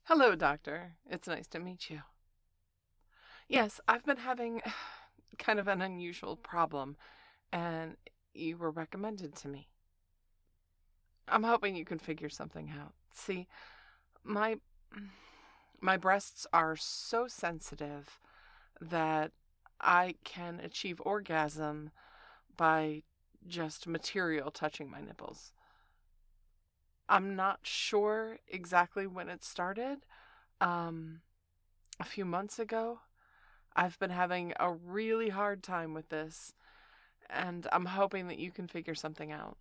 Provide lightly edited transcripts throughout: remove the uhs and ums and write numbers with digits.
Hello, doctor. It's nice to meet you. Yes, I've been having kind of an unusual problem, and you were recommended to me. I'm hoping you can figure something out. See, my my breasts are so sensitive that I can achieve orgasm by just material touching my nipples. I'm not sure exactly when it started. Um, a few months ago, I've been having a really hard time with this, and I'm hoping that you can figure something out.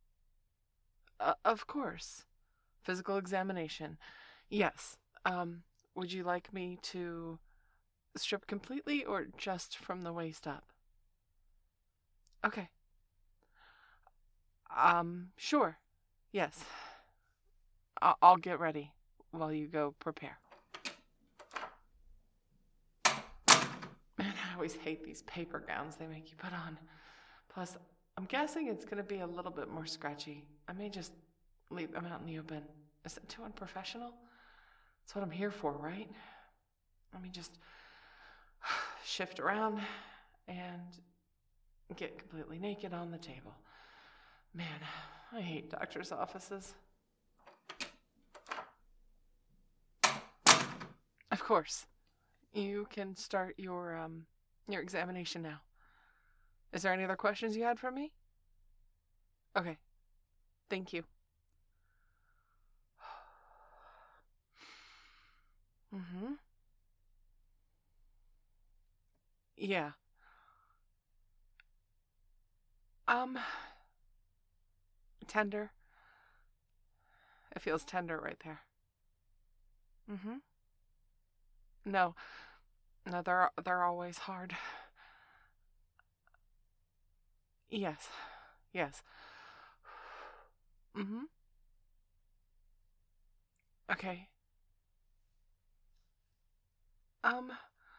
Of course. Physical examination. Yes. Would you like me to strip completely or just from the waist up? Okay. Sure. Yes. I'll get ready while you go prepare. Man, I always hate these paper gowns they make you put on. Plus, I'm guessing it's going to be a little bit more scratchy. I may just leave them out in the open. Is that too unprofessional? That's what I'm here for, right? Let me just shift around and get completely naked on the table. Man, I hate doctor's offices. Of course. You can start your examination now. Is there any other questions you had for me? Okay. Thank you. Mm-hmm. Yeah. Tender. It feels tender right there. Mm-hmm. No. No, they're always hard. Yes. Yes. Mm-hmm. Okay. Um,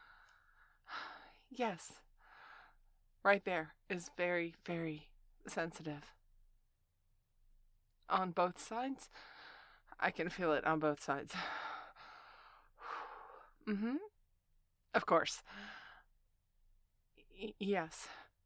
yes. Right there is very, very sensitive. On both sides? I can feel it on both sides. Mm-hmm. Of course. Yes.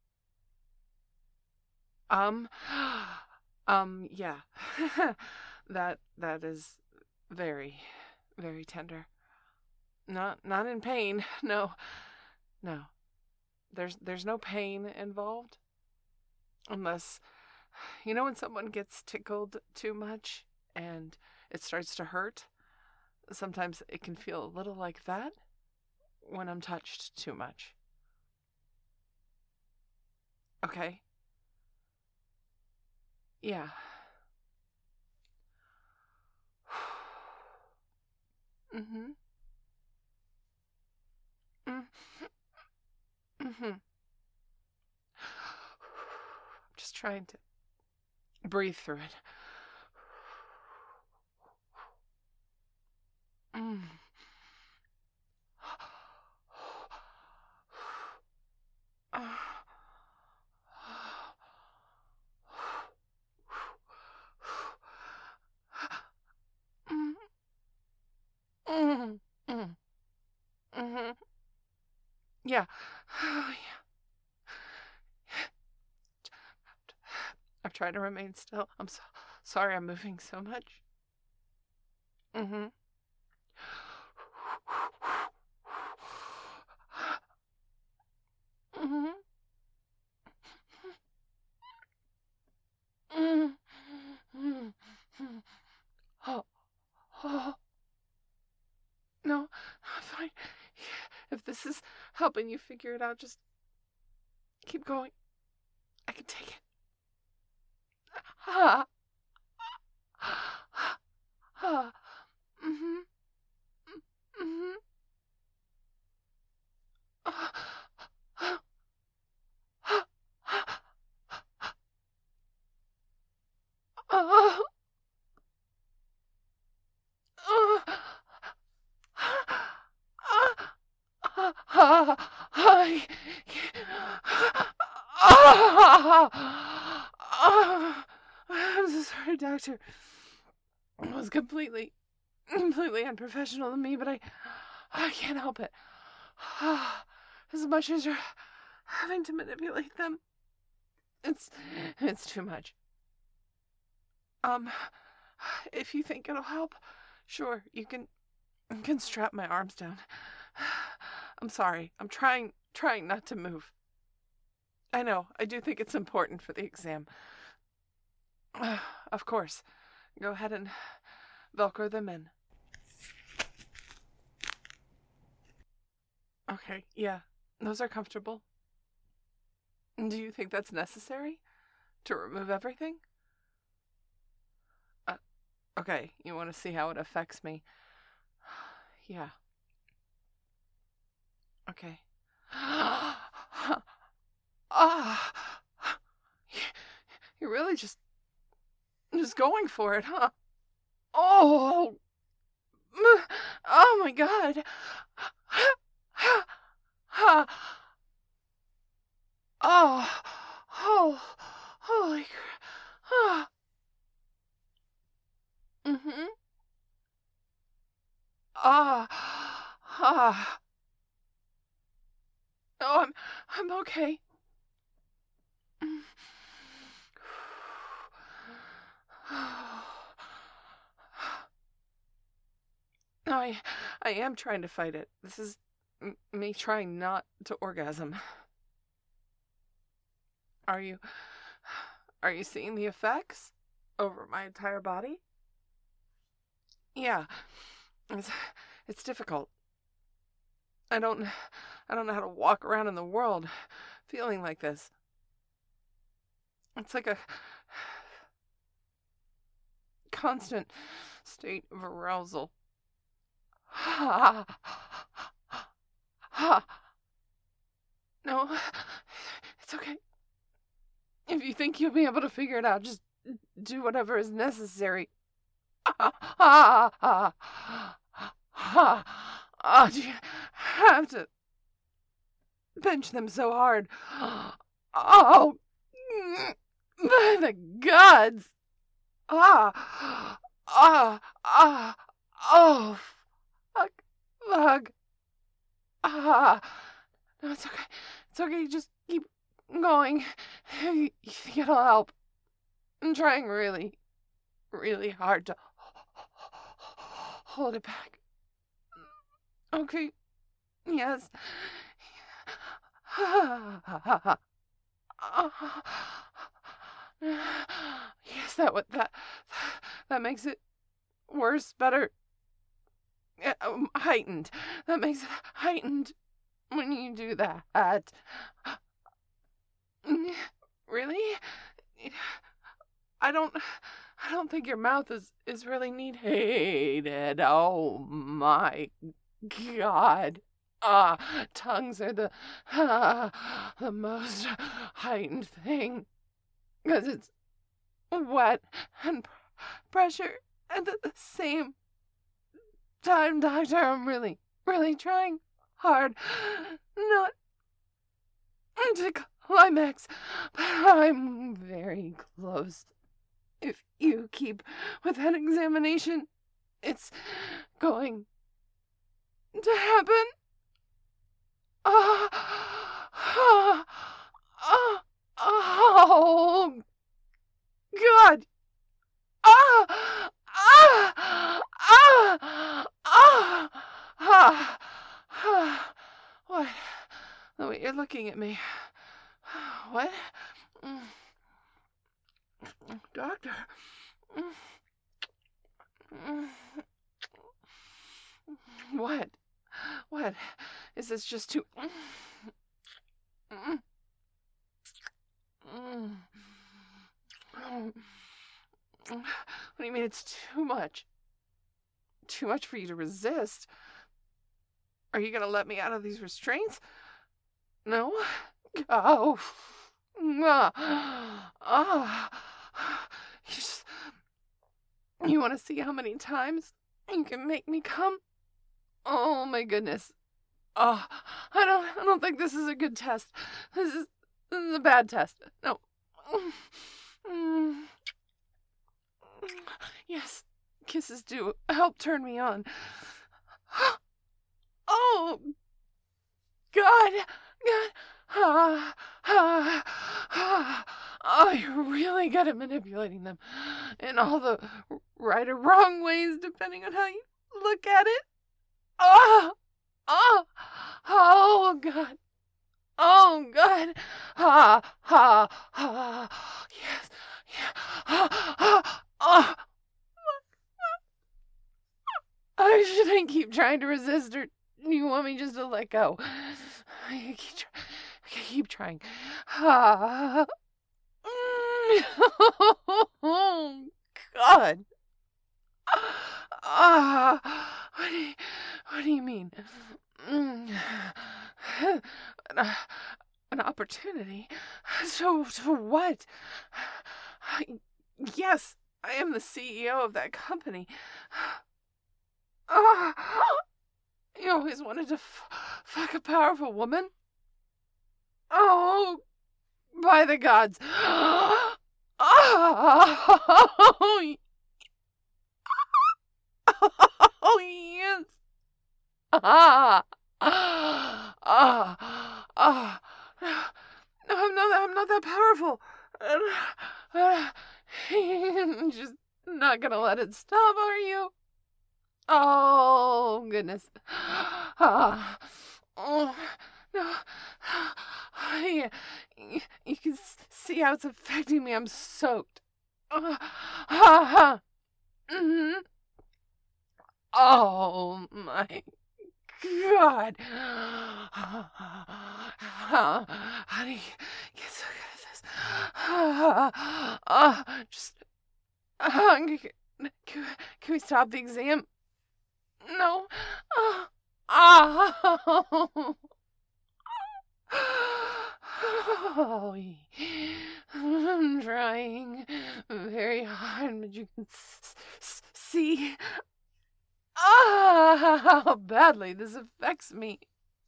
Um, yeah. that is very, very tender. Not in pain. No. No. There's no pain involved unless when someone gets tickled too much and it starts to hurt. Sometimes it can feel a little like that when I'm touched too much. Okay? Yeah. Mm-hmm. Mm-hmm. I'm just trying to breathe through it. Mm. Mm. Mm. Mm-hmm. Yeah. Oh, yeah. I'm trying to remain still. I'm sorry I'm moving so much. Mm-hmm. Mm-hmm. Mm-hmm. Oh, oh, no, I'm fine. If this is helping you figure it out, just keep going. I can take it. Ah, ah, mm-hmm, mm-hmm. Ah, ah, ah, ah, I'm so sorry, doctor. I was completely completely unprofessional of me, but I can't help it. As much as you're having to manipulate them, it's too much. If you think it'll help, sure, you can strap my arms down. I'm sorry. I'm trying not to move. I know. I do think it's important for the exam. Of course. Go ahead and Velcro them in. Okay, yeah. Those are comfortable. Do you think that's necessary? To remove everything? Okay, you want to see how it affects me? Yeah. Okay. You're really just going for it, huh? Oh! Oh my God! Oh! Oh! Holy crap! Mm-hmm. Oh, I'm okay. I am trying to fight it. This is me trying not to orgasm. Are you seeing the effects over my entire body? Yeah. It's difficult. I don't know how to walk around in the world feeling like this. It's like a constant state of arousal. No, it's okay. If you think you'll be able to figure it out, just do whatever is necessary. Do you have to pinch them so hard? Oh, by the gods! Oh, fuck. No, it's okay. It's okay. Just keep going. You think it'll help? I'm trying really, really hard to hold it back. Okay. Yes. Yes, that makes it worse, better, heightened. That makes it heightened when you do that. Really? I don't think your mouth is really needed. Oh my God. Tongues are the most heightened thing. Because it's wet and pressure at the same time, Doctor. I'm really, really trying hard not to climax, but I'm very close. If you keep with that examination, it's going to happen. Oh, God. What? The way you're looking at me. What? Doctor. What? What? Is this just too... What do you mean it's too much? Too much for you to resist? Are you gonna let me out of these restraints? No? Oh. You want to see how many times you can make me come? Oh my goodness. Oh, I don't think this is a good test. This is a bad test. No. Yes. Kisses do help turn me on. Oh, God. God. Oh, you're really good at manipulating them in all the right or wrong ways, depending on how you look at it. Oh, oh, oh, God. Oh, God. Yes. Yeah. I shouldn't keep trying to resist, or you want me just to let go? Keep trying. Oh, God. What do you mean? An opportunity? So what? Yes, I am the CEO of that company. You always wanted to fuck a powerful woman? Oh, by the gods. Oh, yes. No, I'm not that powerful. You're just not gonna let it stop, are you? Oh, goodness. Oh, no. Yeah, you can see how it's affecting me. I'm soaked. Mm-hmm. Oh, my God. How do you get so good at this? Can we stop the exam? No. I'm trying very hard, but you can see how badly this affects me.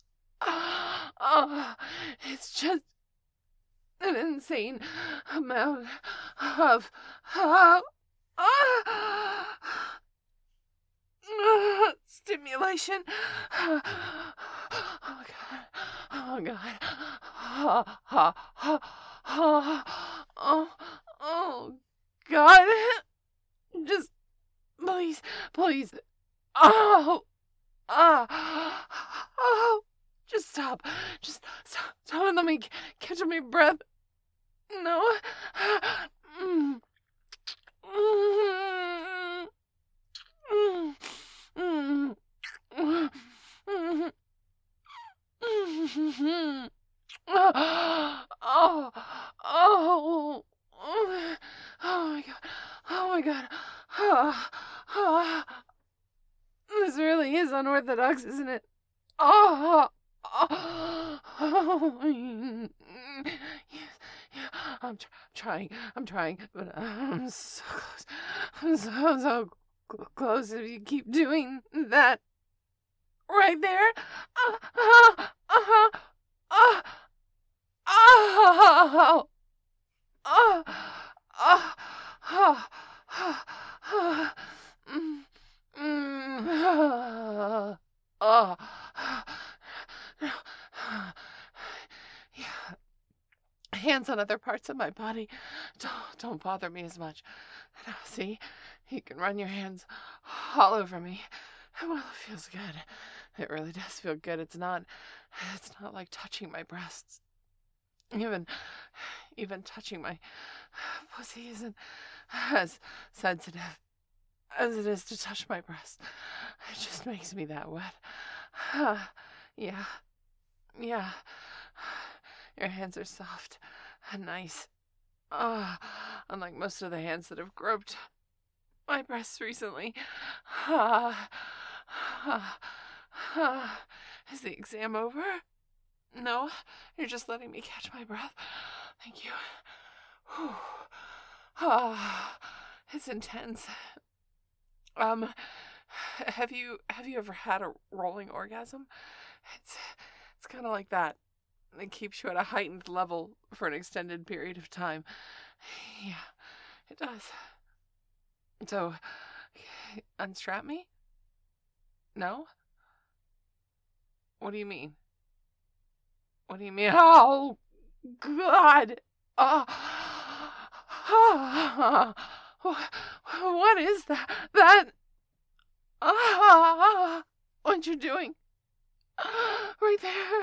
It's just an insane amount of stimulation. Oh, God. Oh, God. Oh, God. Just, please. Oh, just stop. Just stop. Don't let me catch my breath. No. Oh my God. Oh my God. This really is unorthodox, isn't it? Oh, yes, yeah. I'm trying, but I'm so close. I'm so close. If you keep doing that right there. Yeah. Hands on other parts of my body. Don't bother me as much. Now, see, you can run your hands all over me. Well, it feels good. It really does feel good. It's not like touching my breasts. Even touching my pussy isn't as sensitive as it is to touch my breasts. It just makes me that wet. Yeah. Your hands are soft and nice. Unlike most of the hands that have groped my breasts recently. Is the exam over? No? You're just letting me catch my breath? Thank you. It's intense. Have you ever had a rolling orgasm? It's kind of like that. It keeps you at a heightened level for an extended period of time. Yeah, it does. So, Unstrap me? No? What do you mean? What do you mean? Oh, God! Oh, what is that? What you doing? Right there.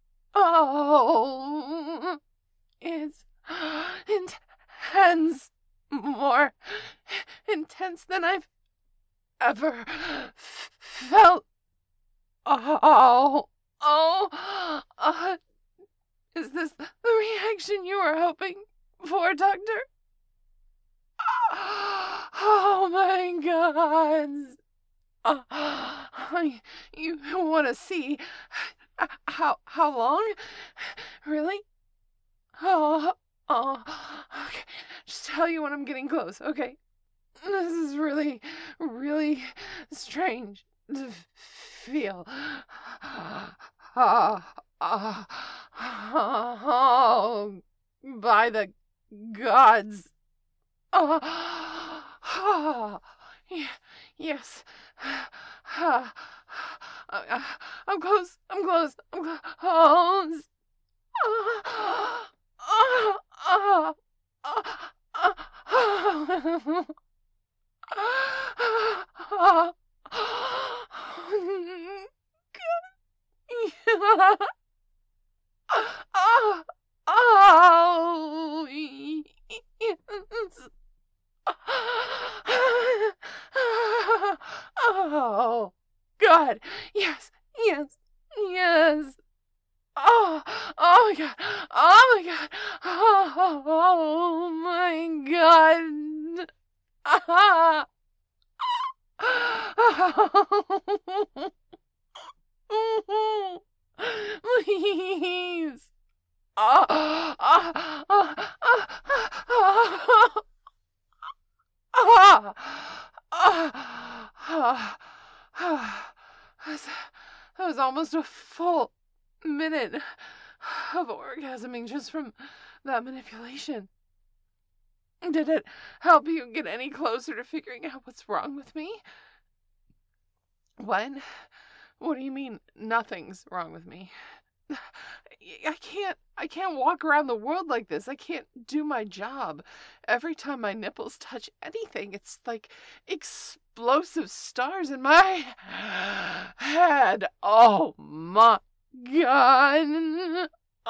Oh, it's intense. More intense than I've ever felt. Is this the reaction you were hoping for, Doctor? Oh my God. You want to see how long? Really? Okay. Just tell you when I'm getting close, okay? This is really, really strange to feel. By the gods. Yes. I'm close. I'm close. I'm close. Oh, God. Yes, yes, yes. Oh my God. Oh my God. Oh my God. Please. That was almost a full minute of orgasming just from that manipulation. Did it help you get any closer to figuring out what's wrong with me? What? What do you mean nothing's wrong with me? I can't walk around the world like this. I can't do my job. Every time my nipples touch anything, it's like explosive stars in my head. Oh my God.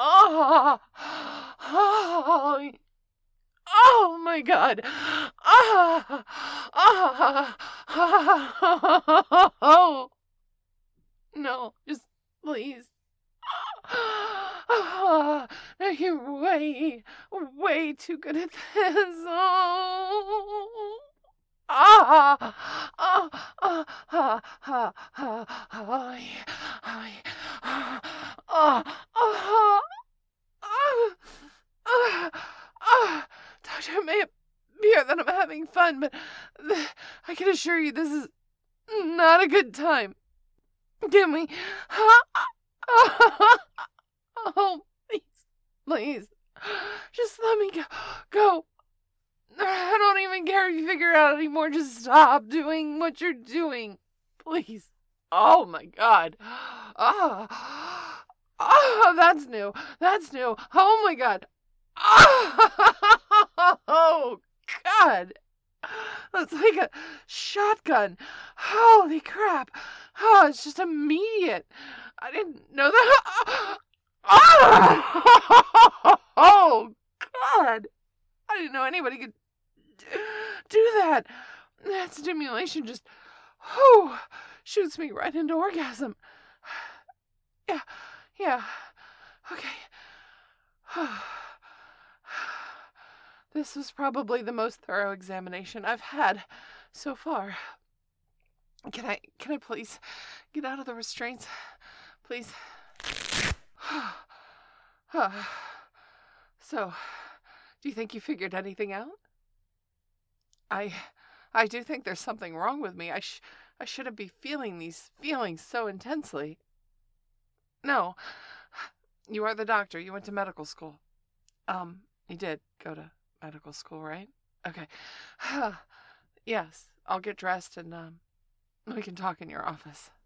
Oh my God. Oh no, just please. No, you're way too good at this. Doctor, it may appear that I'm having fun, but I can assure you this is not a good time. Give me. Oh, please. Just let me go. I don't even care if you figure it out anymore. Just stop doing what you're doing. Please. Oh my God. That's new. Oh my God. Oh God. That's like a shotgun. Holy crap. Oh, it's just immediate. I didn't know that. Oh God. I didn't know anybody could do that. That stimulation just shoots me right into orgasm. Yeah. Okay. This was probably the most thorough examination I've had so far. Can I please get out of the restraints? Please. So, do you think you figured anything out? I do think there's something wrong with me. I shouldn't be feeling these feelings so intensely. No. You are the doctor. You went to medical school. You did go to medical school, right? Okay. Yes. I'll get dressed and we can talk in your office.